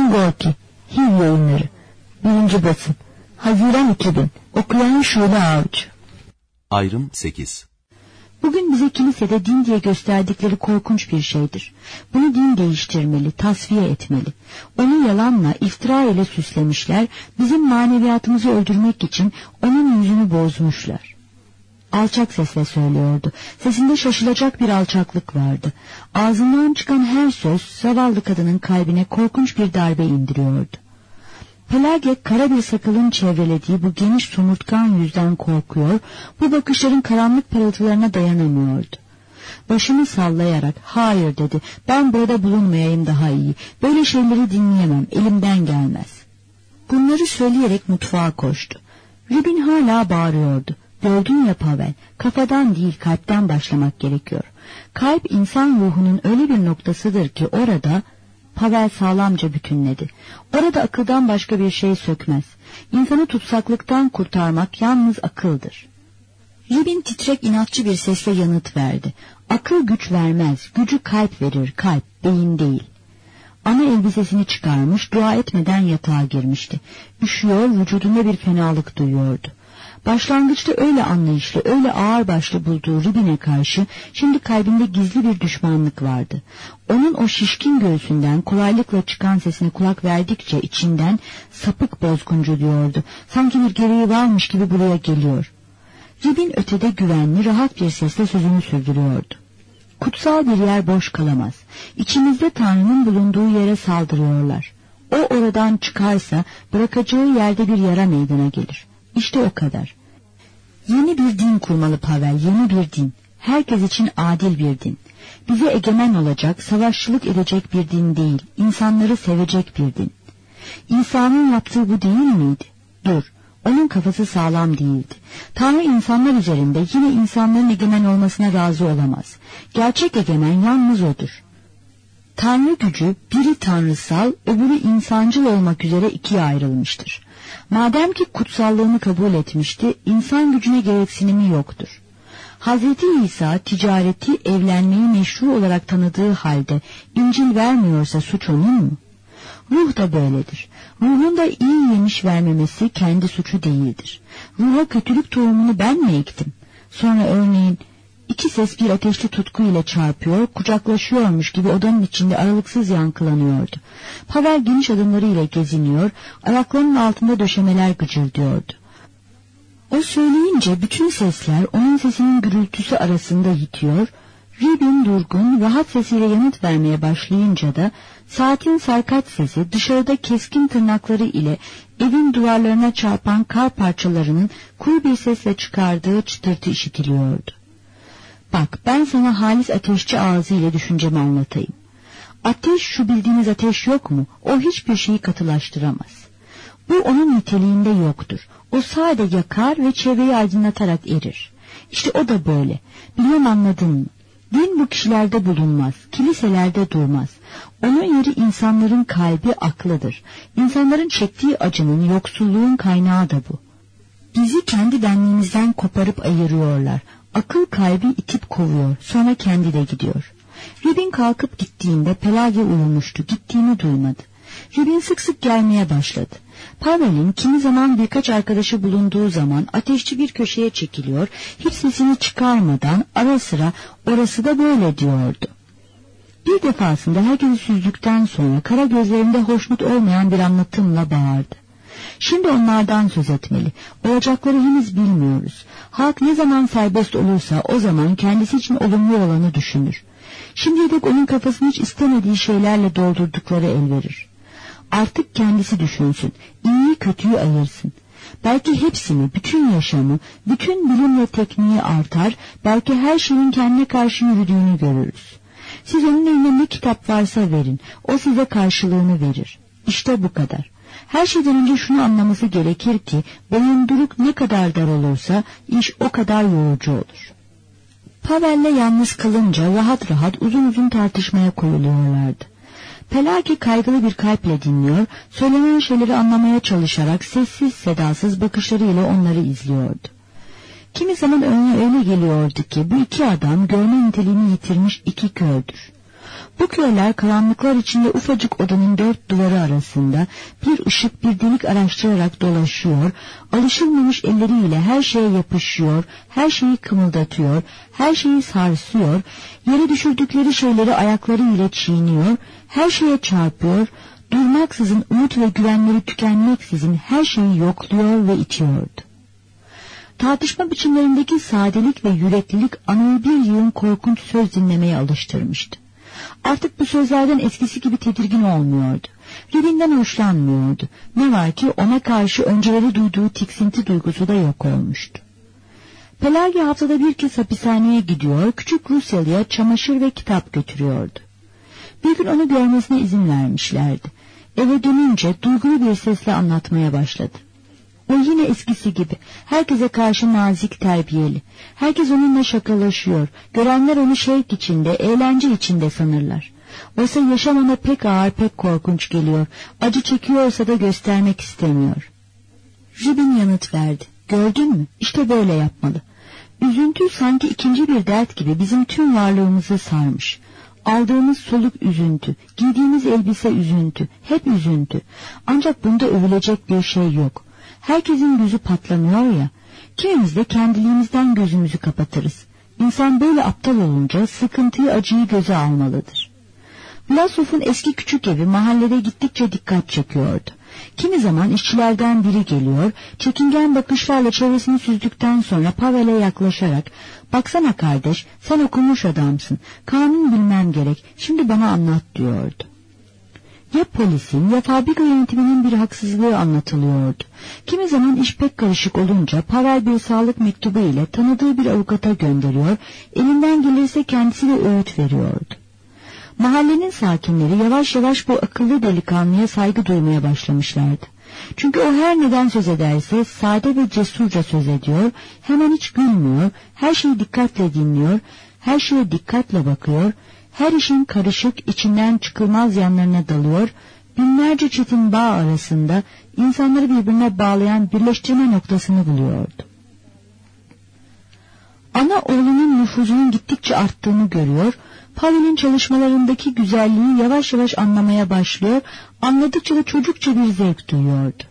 Orhan Gorki, HIV Yayınları, 1. basım, Haziran 2000, okuyan Şule Avcı. Ayrım 8. Bugün bize kilisede din diye gösterdikleri korkunç bir şeydir. Bunu din değiştirmeli, tasfiye etmeli. Onu yalanla, iftira ile süslemişler, bizim maneviyatımızı öldürmek için onun yüzünü bozmuşlar. Alçak sesle söylüyordu. Sesinde şaşılacak bir alçaklık vardı. Ağzından çıkan her söz zavallı kadının kalbine korkunç bir darbe indiriyordu. Pelage kara bir sakalın çevrelediği bu geniş somurtkan yüzden korkuyor, bu bakışların karanlık parıltılarına dayanamıyordu. Başını sallayarak hayır dedi, ben burada bulunmayayım daha iyi, böyle şeyleri dinleyemem, elimden gelmez. Bunları söyleyerek mutfağa koştu. Rubin hala bağırıyordu. Gördün ya Pavel, kafadan değil kalpten başlamak gerekiyor. Kalp insan ruhunun öyle bir noktasıdır ki orada... Pavel sağlamca bütünledi. Orada akıldan başka bir şey sökmez. İnsanı tutsaklıktan kurtarmak yalnız akıldır. Rubin titrek inatçı bir sesle yanıt verdi. Akıl güç vermez, gücü kalp verir, kalp, beyin değil. Ana elbisesini çıkarmış, dua etmeden yatağa girmişti. Üşüyor, vücudunda bir fenalık duyuyordu. Başlangıçta öyle anlayışlı, öyle ağırbaşlı bulduğu Rubin'e karşı şimdi kalbinde gizli bir düşmanlık vardı. Onun o şişkin göğsünden kolaylıkla çıkan sesine kulak verdikçe içinden sapık bozguncu diyordu. Sanki bir gereği varmış gibi buraya geliyor. Rubin ötede güvenli, rahat bir sesle sözünü sürdürüyordu. Kutsal bir yer boş kalamaz. İçimizde Tanrı'nın bulunduğu yere saldırıyorlar. O oradan çıkarsa bırakacağı yerde bir yara meydana gelir. İşte o kadar. Yeni bir din kurmalı Pavel, yeni bir din. Herkes için adil bir din. Bize egemen olacak, savaşçılık edecek bir din değil, insanları sevecek bir din. İsa'nın yaptığı bu değil miydi? Dur, onun kafası sağlam değildi. Tanrı insanlar üzerinde yine insanların egemen olmasına razı olamaz. Gerçek egemen yalnız odur. Tanrı gücü biri tanrısal, öbürü insancıl olmak üzere ikiye ayrılmıştır. Madem ki kutsallığını kabul etmişti, insan gücüne gereksinimi yoktur. Hazreti İsa ticareti, evlenmeyi meşru olarak tanıdığı halde İncil vermiyorsa suç onun mu? Ruh da böyledir. Ruhun da iyi yemiş vermemesi kendi suçu değildir. Ruha kötülük tohumunu ben mi ektim? Sonra örneğin iki ses bir ateşli tutku ile çarpıyor, kucaklaşıyormuş gibi odanın içinde aralıksız yankılanıyordu. Pavel geniş adımlarıyla geziniyor, ayaklarının altında döşemeler gıcırdıyordu. O söyleyince bütün sesler onun sesinin gürültüsü arasında yitiyor, Rubin durgun, rahat sesiyle yanıt vermeye başlayınca da saatin sarkaç sesi dışarıda keskin tırnakları ile evin duvarlarına çarpan kar parçalarının kuru bir sesle çıkardığı çıtırtı işitiliyordu. Bak, ben sana halis ateşçi ağzıyla düşüncemi anlatayım. Ateş, şu bildiğiniz ateş yok mu? O hiçbir şeyi katılaştıramaz. Bu onun niteliğinde yoktur. O sadece yakar ve çevreyi aydınlatarak erir. İşte o da böyle. Bilmem anladın mı? Din bu kişilerde bulunmaz, kiliselerde durmaz. Onun yeri insanların kalbi, aklıdır. İnsanların çektiği acının, yoksulluğun kaynağı da bu. Bizi kendi benliğimizden koparıp ayırıyorlar. Akıl kalbi itip kovuyor, sonra kendi de gidiyor. Rubin kalkıp gittiğinde Pelage uyumuştu, gittiğini duymadı. Rubin sık sık gelmeye başladı. Pavel'in kimi zaman birkaç arkadaşı bulunduğu zaman ateşçi bir köşeye çekiliyor, hiç sesini çıkarmadan ara sıra orası da böyle diyordu. Bir defasında herkesi süzdükten sonra kara gözlerinde hoşnut olmayan bir anlatımla bağırdı. Şimdi onlardan söz etmeli. Olacakları henüz bilmiyoruz. Halk ne zaman serbest olursa o zaman kendisi için olumlu olanı düşünür. Şimdiye dek onun kafasını hiç istemediği şeylerle doldurdukları el verir. Artık kendisi düşünsün, iyiyi kötüyü ayırsın. Belki hepsini, bütün yaşamı, bütün bilim ve tekniği artar, belki her şeyin kendine karşı yürüdüğünü görürüz. Siz onun eline ne kitap varsa verin, o size karşılığını verir. İşte bu kadar. Her şeyden önce şunu anlaması gerekir ki, boyunduruk ne kadar dar olursa, iş o kadar yorucu olur. Pavel'le yalnız kalınca rahat rahat uzun uzun tartışmaya koyuluyorlardı. Pelage kaygılı bir kalple dinliyor, söylenen şeyleri anlamaya çalışarak sessiz sedasız bakışlarıyla onları izliyordu. Kimi zaman önüne öyle geliyordu ki bu iki adam görme niteliğini yitirmiş iki kördür. Bu köleler karanlıklar içinde ufacık odanın dört duvarı arasında bir ışık, bir delik araştırarak dolaşıyor, alışılmamış elleriyle her şeye yapışıyor, her şeyi kımıldatıyor, her şeyi sarsıyor, yere düşürdükleri şeyleri ayaklarıyla çiğniyor, her şeye çarpıyor, durmaksızın umut ve güvenleri tükenmeksizin her şeyi yokluyor ve itiyordu. Tartışma biçimlerindeki sadelik ve yüreklilik anayı bir yığın korkunç söz dinlemeye alıştırmıştı. Artık bu sözlerden eskisi gibi tedirgin olmuyordu. Revin'den hoşlanmıyordu. Ne var ki ona karşı önceleri duyduğu tiksinti duygusu da yok olmuştu. Pelagya haftada bir kez hapishaneye gidiyor, küçük Rusyalı'ya çamaşır ve kitap götürüyordu. Bir gün onu görmesine izin vermişlerdi. Eve dönünce duygulu bir sesle anlatmaya başladı. O yine eskisi gibi, herkese karşı nazik, terbiyeli. Herkes onunla şakalaşıyor. Görenler onu şevk içinde, eğlence içinde sanırlar. Oysa yaşam ona pek ağır, pek korkunç geliyor. Acı çekiyorsa da göstermek istemiyor. Ribin yanıt verdi. Gördün mü? İşte böyle yapmalı. Üzüntü sanki ikinci bir dert gibi bizim tüm varlığımızı sarmış. Aldığımız soluk üzüntü, giydiğimiz elbise üzüntü, hep üzüntü. Ancak bunda övülecek bir şey yok. Herkesin gözü patlanıyor ya, kimimiz de kendiliğimizden gözümüzü kapatırız. İnsan böyle aptal olunca sıkıntıyı, acıyı göze almalıdır. Vlasov'un eski küçük evi mahallede gittikçe dikkat çekiyordu. Kimi zaman işçilerden biri geliyor, çekingen bakışlarla çevresini süzdükten sonra Pavel'e yaklaşarak, "Baksana kardeş, sen okumuş adamsın, kanun bilmem gerek, şimdi bana anlat," diyordu. Ya polisin ya fabrika yönetiminin bir haksızlığı anlatılıyordu. Kimi zaman iş pek karışık olunca Pavel bir sağlık mektubu ile tanıdığı bir avukata gönderiyor, elinden gelirse kendisi de öğüt veriyordu. Mahallenin sakinleri yavaş yavaş bu akıllı delikanlıya saygı duymaya başlamışlardı. Çünkü o her neden söz ederse sade ve cesurca söz ediyor, hemen hiç gülmüyor, her şeyi dikkatle dinliyor, her şeye dikkatle bakıyor, her işin karışık, içinden çıkılmaz yanlarına dalıyor, binlerce çetin bağ arasında insanları birbirine bağlayan birleştirme noktasını buluyordu. Ana oğlunun nüfuzunun gittikçe arttığını görüyor, Pavel'in çalışmalarındaki güzelliği yavaş yavaş anlamaya başlıyor, anladıkça da çocukça bir zevk duyuyordu.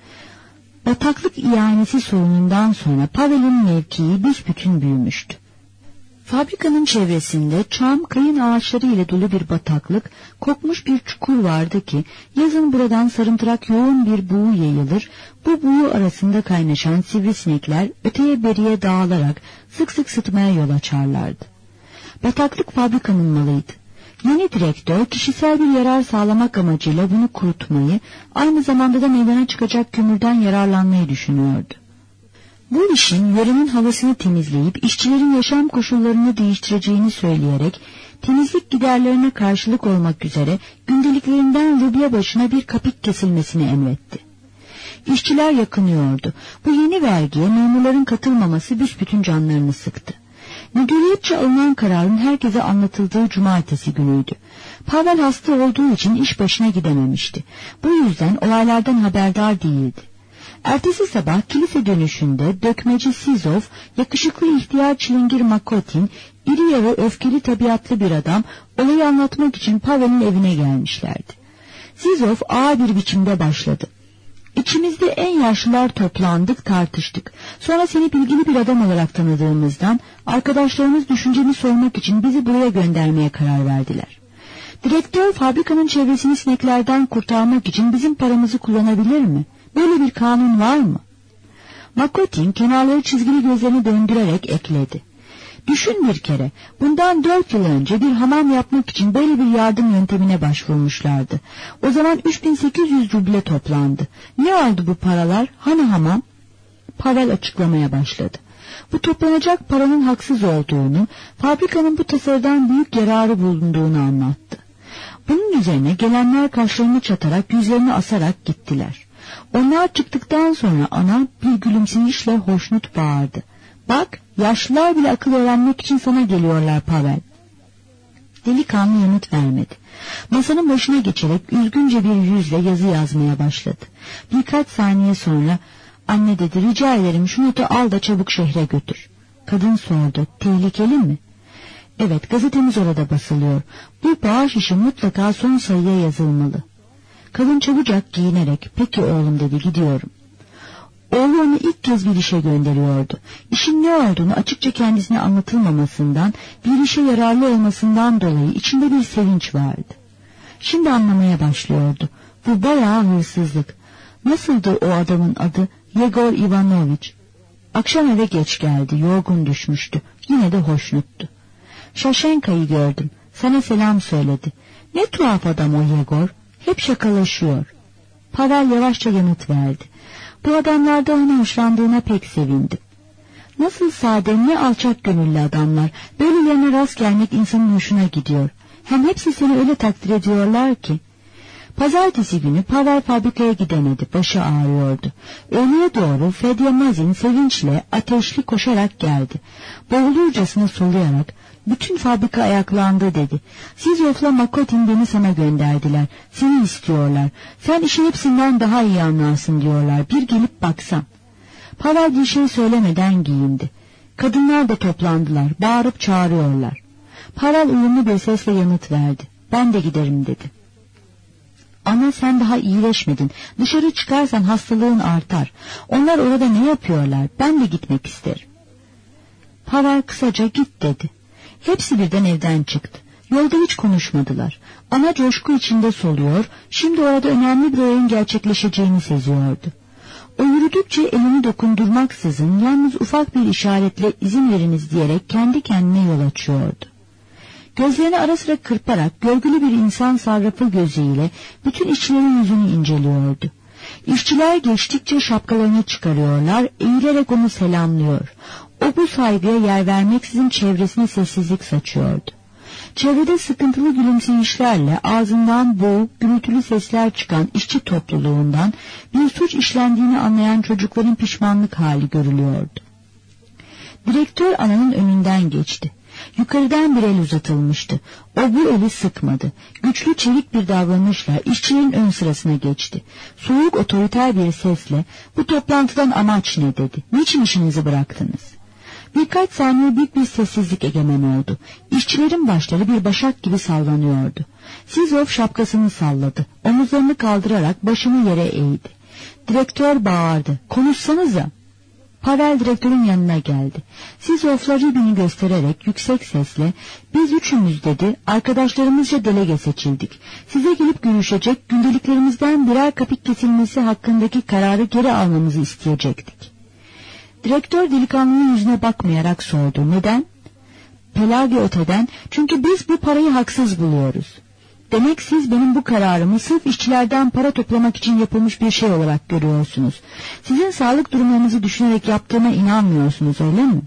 Bataklık ihanesi sorunundan sonra Pavel'in mevkii büsbütün büyümüştü. Fabrikanın çevresinde çam, kayın ağaçları ile dolu bir bataklık, kokmuş bir çukur vardı ki, yazın buradan sarımtırak yoğun bir buğu yayılır, bu buğu arasında kaynaşan sivrisinekler öteye beriye dağılarak sık sık sıtmaya yol açarlardı. Bataklık fabrikanın malıydı. Yeni direktör kişisel bir yarar sağlamak amacıyla bunu kurutmayı, aynı zamanda da meydana çıkacak kömürden yararlanmayı düşünüyordu. Bu işin yörenin havasını temizleyip işçilerin yaşam koşullarını değiştireceğini söyleyerek temizlik giderlerine karşılık olmak üzere gündeliklerinden ruble başına bir kapik kesilmesini emretti. İşçiler yakınıyordu. Bu yeni vergiye memurların katılmaması büsbütün canlarını sıktı. Müdüriyetçe alınan kararın herkese anlatıldığı cumartesi günüydü. Pavel hasta olduğu için iş başına gidememişti. Bu yüzden olaylardan haberdar değildi. Ertesi sabah kilise dönüşünde dökmeci Sizov, yakışıklı ihtiyar çilingir Makotin, iri yarı öfkeli tabiatlı bir adam olayı anlatmak için Pavel'in evine gelmişlerdi. Sizov ağır bir biçimde başladı. İçimizde en yaşlılar toplandık, tartıştık. Sonra seni bilgili bir adam olarak tanıdığımızdan arkadaşlarımız düşünceni sormak için bizi buraya göndermeye karar verdiler. Direktör fabrikanın çevresini sineklerden kurtarmak için bizim paramızı kullanabilir mi? Böyle bir kanun var mı? Makotin kenarları çizgili gözlerini döndürerek ekledi. Düşün bir kere, bundan 4 yıl önce bir hamam yapmak için böyle bir yardım yöntemine başvurmuşlardı. O zaman 3800 ruble toplandı. Ne oldu bu paralar? Hani hamam? Pavel açıklamaya başladı. Bu toplanacak paranın haksız olduğunu, fabrikanın bu tasarıdan büyük yararı bulunduğunu anlattı. Bunun üzerine gelenler kaşlarını çatarak, yüzlerini asarak gittiler. Onlar çıktıktan sonra ana bir gülümseyişle hoşnut bağırdı. Bak, yaşlılar bile akıl öğrenmek için sana geliyorlar Pavel. Delikanlı yanıt vermedi. Masanın başına geçerek üzgünce bir yüzle yazı yazmaya başladı. Birkaç saniye sonra, anne dedi, rica ederim şu notu al da çabuk şehre götür. Kadın sordu, tehlikeli mi? Evet, gazetemiz orada basılıyor. Bu bağış işi mutlaka son sayıya yazılmalı. Kadın çabucak giyinerek, peki oğlum dedi, gidiyorum. Oğlu onu ilk kez bir işe gönderiyordu. İşin ne olduğunu açıkça kendisine anlatılmamasından, bir işe yararlı olmasından dolayı içinde bir sevinç vardı. Şimdi anlamaya başlıyordu. Bu bayağı hırsızlık. Nasıldı o adamın adı? Yegor Ivanoviç. Akşam eve geç geldi, yorgun düşmüştü. Yine de hoşnuttu. Şaşenka'yı gördüm. Sana selam söyledi. Ne tuhaf adam o Yegor. Hep şakalaşıyor. Pavel yavaşça yanıt verdi. Bu adamlardan hoşlandığına pek sevindim. Nasıl sade, ne alçak gönüllü adamlar. Böylelerine rast gelmek insanın hoşuna gidiyor. Hem hepsi seni öyle takdir ediyorlar ki. Pazartesi günü Pavel fabrikaya gidemedi, başı ağrıyordu. Öğleye doğru Fedya Mazin sevinçle ateşli koşarak geldi. Boğulurcasına soluyarak, bütün fabrika ayaklandı dedi. Sizof'la Makotin beni sana gönderdiler. Seni istiyorlar. Sen işin hepsinden daha iyi anlarsın diyorlar. Bir gelip baksan. Pavel bir şey söylemeden giyindi. Kadınlar da toplandılar. Bağırıp çağırıyorlar. Pavel uyumlu bir sesle yanıt verdi. Ben de giderim dedi. Ana, sen daha iyileşmedin. Dışarı çıkarsan hastalığın artar. Onlar orada ne yapıyorlar? Ben de gitmek isterim. Pavel kısaca git dedi. Hepsi birden evden çıktı. Yolda hiç konuşmadılar. Ana coşku içinde soluyor, şimdi orada önemli bir olayın gerçekleşeceğini seziyordu. O yürüdükçe elini dokundurmaksızın yalnız ufak bir işaretle izin veriniz diyerek kendi kendine yol açıyordu. Gözlerini ara sıra kırparak görgülü bir insan sarrafı gözüyle bütün işçilerin yüzünü inceliyordu. İşçiler geçtikçe şapkalarını çıkarıyorlar, eğilerek onu selamlıyor. O bu saygıya yer vermeksizin çevresine sessizlik saçıyordu. Çevrede sıkıntılı gülümseyişlerle ağzından boğuk, gürültülü sesler çıkan işçi topluluğundan bir suç işlendiğini anlayan çocukların pişmanlık hali görülüyordu. Direktör ananın önünden geçti. Yukarıdan bir el uzatılmıştı. O bu eli sıkmadı. Güçlü çevik bir davranışla işçilerin ön sırasına geçti. Soğuk otoriter bir sesle bu toplantıdan amaç ne dedi. Niçin işinizi bıraktınız? Birkaç saniye büyük bir sessizlik egemen oldu. İşçilerin başları bir başak gibi sallanıyordu. Sizov şapkasını salladı. Omuzlarını kaldırarak başını yere eğdi. Direktör bağırdı. Konuşsanıza. Pavel direktörün yanına geldi. Sizov'la Ribin'i göstererek yüksek sesle biz üçümüz dedi arkadaşlarımızca delege seçildik. Size gelip görüşecek, gündeliklerimizden birer kapik kesilmesi hakkındaki kararı geri almamızı isteyecektik. Direktör delikanlının yüzüne bakmayarak sordu. Neden? Pelagiote'den, çünkü biz bu parayı haksız buluyoruz. Demek siz benim bu kararımı sırf işçilerden para toplamak için yapılmış bir şey olarak görüyorsunuz. Sizin sağlık durumlarınızı düşünerek yaptığıma inanmıyorsunuz, öyle mi?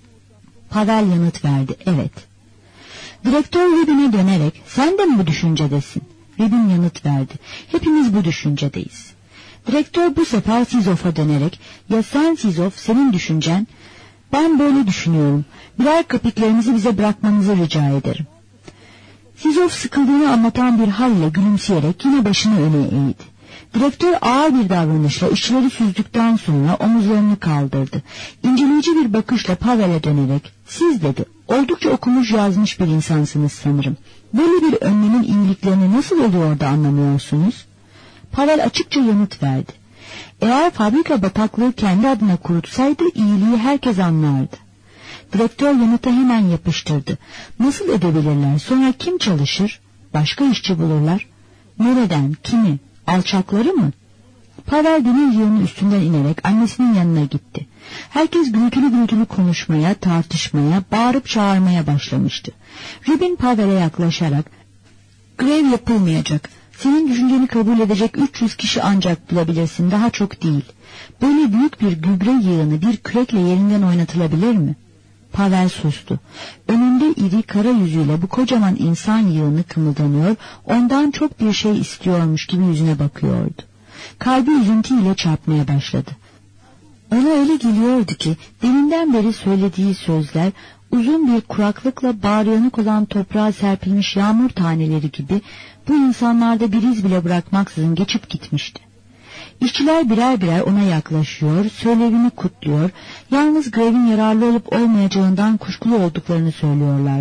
Pavel yanıt verdi, evet. Direktör Ribin'e dönerek, sen de mi bu düşüncedesin? Ribin yanıt verdi, hepimiz bu düşüncedeyiz. Direktör bu sefer Sizov'a dönerek, ya sen Sizov, senin düşüncen? Ben böyle düşünüyorum, birer kapiklerinizi bize bırakmanızı rica ederim. Sizov sıkıldığını anlatan bir halle gülümseyerek yine başını öne eğdi. Direktör ağır bir davranışla işçileri süzdükten sonra omuzlarını kaldırdı. İnceleyici bir bakışla Pavel'e dönerek, siz dedi, oldukça okumuş yazmış bir insansınız sanırım. Böyle bir önlemin iyiliklerini nasıl oluyor da anlamıyorsunuz? Pavel açıkça yanıt verdi. Eğer fabrika bataklığı kendi adına kurutsaydı iyiliği herkes anlardı. Direktör yanıta hemen yapıştırdı. Nasıl edebilirler? Sonra kim çalışır? Başka işçi bulurlar. Nereden? Kimi? Alçakları mı? Pavel demir yığının üstünden inerek annesinin yanına gitti. Herkes gürültülü konuşmaya, tartışmaya, bağırıp çağırmaya başlamıştı. Ribin Pavel'e yaklaşarak, grev yapılmayacak. Senin düşünceni kabul edecek 300 kişi ancak bulabilirsin, daha çok değil. Böyle büyük bir gübre yığını bir kürekle yerinden oynatılabilir mi? Pavel sustu. Önünde iri kara yüzüyle bu kocaman insan yığını kımıldanıyor, ondan çok bir şey istiyormuş gibi yüzüne bakıyordu. Kalbi üzüntüyle çarpmaya başladı. Ona öyle geliyordu ki deminden beri söylediği sözler uzun bir kuraklıkla bağrıyanık olan toprağa serpilmiş yağmur taneleri gibi bu insanlarda bir iz bile bırakmaksızın geçip gitmişti. İşçiler birer birer ona yaklaşıyor, söylevini kutluyor, yalnız grevin yararlı olup olmayacağından kuşkulu olduklarını söylüyorlardı.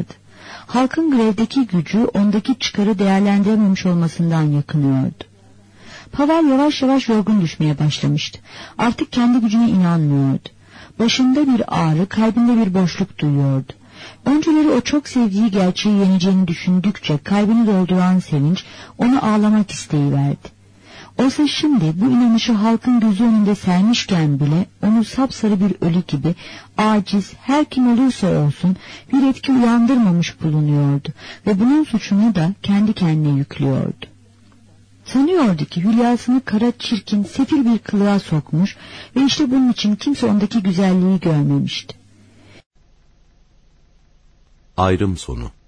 Halkın grevdeki gücü ondaki çıkarı değerlendirememiş olmasından yakınıyordu. Pavel yavaş yavaş yorgun düşmeye başlamıştı. Artık kendi gücüne inanmıyordu. Başında bir ağrı, kalbinde bir boşluk duyuyordu. Önceleri o çok sevdiği gerçeği yeneceğini düşündükçe kalbini dolduran sevinç onu ağlamak isteyiverdi. Oysa şimdi bu inanışı halkın gözü önünde sermişken bile onu sapsarı bir ölü gibi aciz, her kim olursa olsun bir etki uyandırmamış bulunuyordu ve bunun suçunu da kendi kendine yüklüyordu. Sanıyordu ki hülyasını kara, çirkin, sefil bir kılığa sokmuş ve işte bunun için kimse ondaki güzelliği görmemişti. Ayrım sonu.